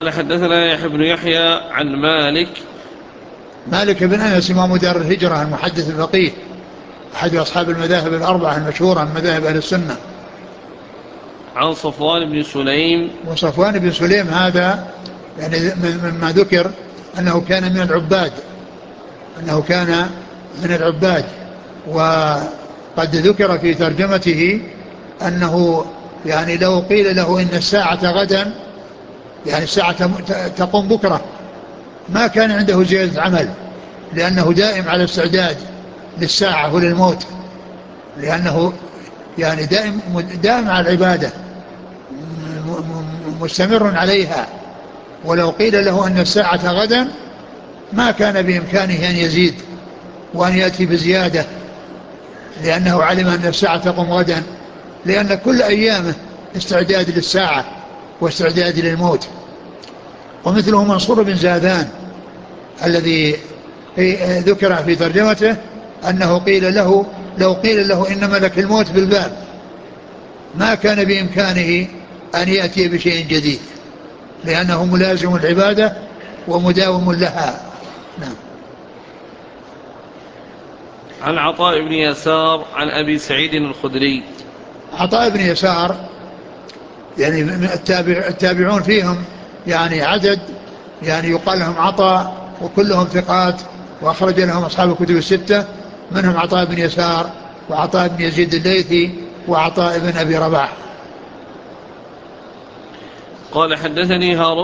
حدثنا يحيى بن يحيى عن مالك بن أنس إمام دار الهجرة المحدث الفقيه أحد أصحاب المذاهب الأربعة المشهورة من مذاهب أهل السنة. عن صفوان بن سليم. وصفوان بن سليم هذا يعني مما ذكر أنه كان من العباد، وقد ذكر في ترجمته أنه يعني لو قيل له إن الساعة غدا، يعني الساعة تقوم بكرة، ما كان عنده زيادة عمل، لأنه دائم على استعداد للساعة وللموت، لأنه يعني دائم على العبادة، مستمر عليها. ولو قيل له أن الساعة غدا ما كان بإمكانه أن يزيد وأن يأتي بزيادة، لأنه علم أن الساعة تقوم غدا، لأن كل أيامه استعداد للساعة واستعداد للموت. ومثله منصور بن زاذان الذي ذكر في ترجمته أنه قيل له لو قيل له إن ملك الموت بالباب ما كان بإمكانه أن يأتي بشيء جديد، لأنه ملازم العبادة ومداوم لها. نعم. عن عطاء بن يسار عن أبي سعيد الخدري. عطاء بن يسار يعني التابعون فيهم يعني عدد، يعني يقال لهم عطاء وكلهم ثقات، وأخرج لهم أصحاب الكتب الستة، منهم عطاء بن يسار وعطاء بن يزيد الليثي وعطاء بن أبي رباح. قال حدثني هارون